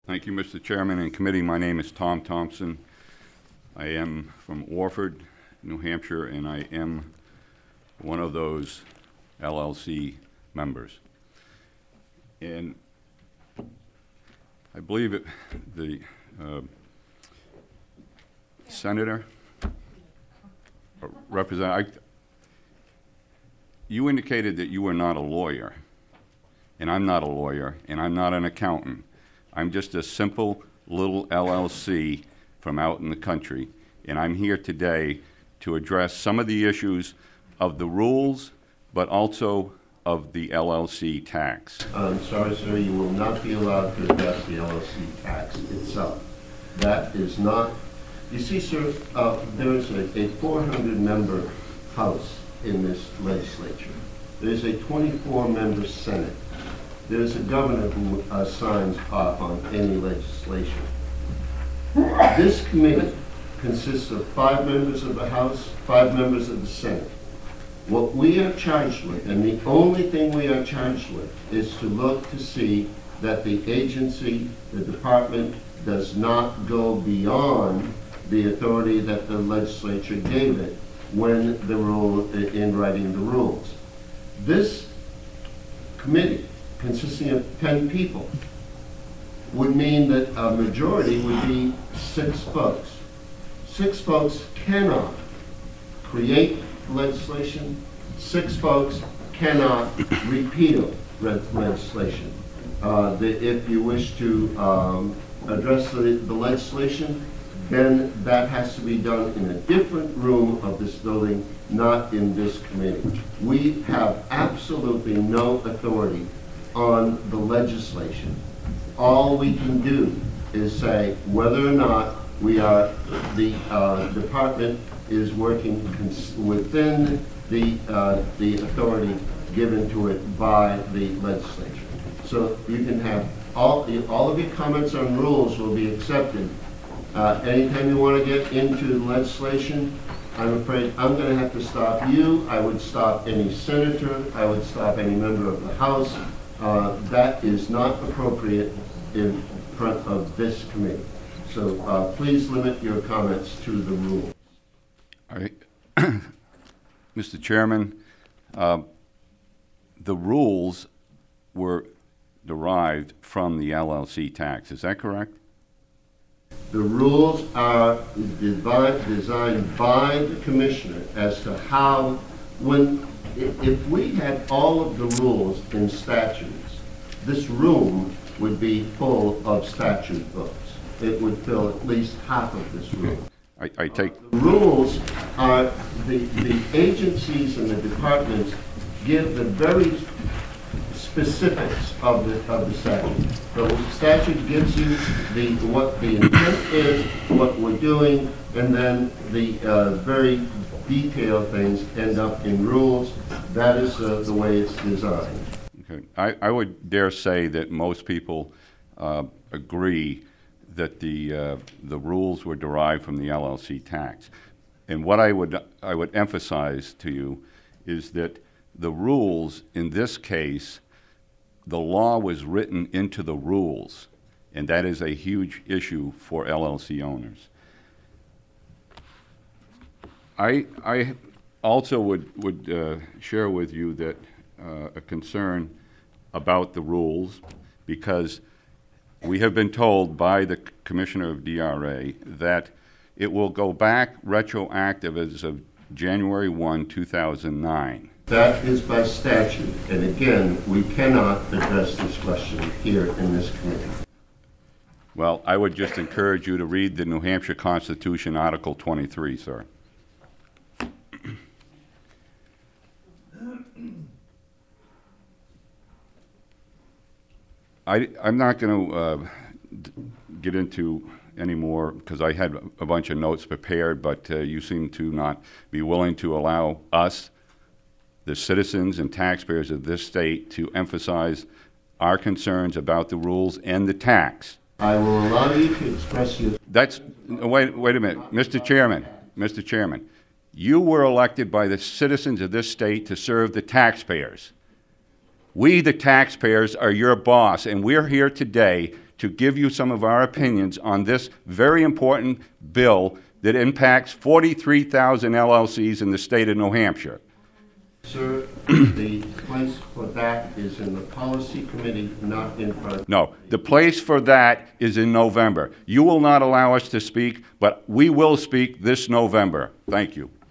Thank you, Mr. Chairman and committee. My name is Tom Thompson. I am from Orford, New Hampshire, and I am one of those LLC members. And I believe the Senator, Representative, you indicated that you were not a lawyer, and I'm not a lawyer, and I'm not an accountant. I'm just a simple little LLC from out in the country, and I'm here today to address some of the issues of the rules, but also of the LLC tax. I'm sorry, sir, you will not be allowed to address the LLC tax itself. That is not, you see, sir, there is a 400-member House in this legislature. There's a 24-member Senate. There's a governor who signs off on any legislation. This committee consists of 5 members of the House, 5 members of the Senate. What we are charged with, and the only thing we are charged with, is to look to see that the agency, the department, does not go beyond the authority that the legislature gave it when the rule, in writing the rules. This committee, consisting of 10 people, would mean that a majority would be 6 folks. 6 folks cannot create legislation. 6 folks cannot repeal legislation. If you wish to address the legislation, then that has to be done in a different room of this building, not in this committee. We have absolutely no authority on the legislation. All we can do is say whether or not the department is working within the authority given to it by the legislature. So you can have all of your comments on rules will be accepted. Anytime you want to get into the legislation, I'm afraid I'm going to have to stop you. I would stop any senator. I would stop any member of the House. That is not appropriate in front of this committee. So please limit your comments to the rules. All right. Mr. Chairman, the rules were derived from the LLC tax. Is that correct? The rules are designed by the commissioner as to how, if we had all of the rules in statutes, this room would be full of statute books. It would fill at least half of this room. I take the rules are the agencies and the departments give the very specifics of the statute. The statute gives you what the intent is, what we're doing, and then the very detailed things end up in rules. That is the way it's designed. Okay. I would dare say that most people agree that the rules were derived from the LLC tax. And what I would emphasize to you is that the rules in this case, the law was written into the rules, and that is a huge issue for LLC owners. I also would share with you that a concern about the rules, because we have been told by the Commissioner of DRA that it will go back retroactive as of January 1, 2009. That is by statute, and again, we cannot address this question here in this committee. Well, I would just encourage you to read the New Hampshire Constitution, Article 23, sir. I'm not going to get into any more because I had a bunch of notes prepared, but you seem to not be willing to allow us, the citizens and taxpayers of this state, to emphasize our concerns about the rules and the tax. I will allow you to express your... Wait a minute. Mr. Chairman, you were elected by the citizens of this state to serve the taxpayers. We, the taxpayers, are your boss, and we're here today to give you some of our opinions on this very important bill that impacts 43,000 LLCs in the state of New Hampshire. Sir, the place for that is in the policy committee, not in front. No, the place for that is in November. You will not allow us to speak, but we will speak this November. Thank you.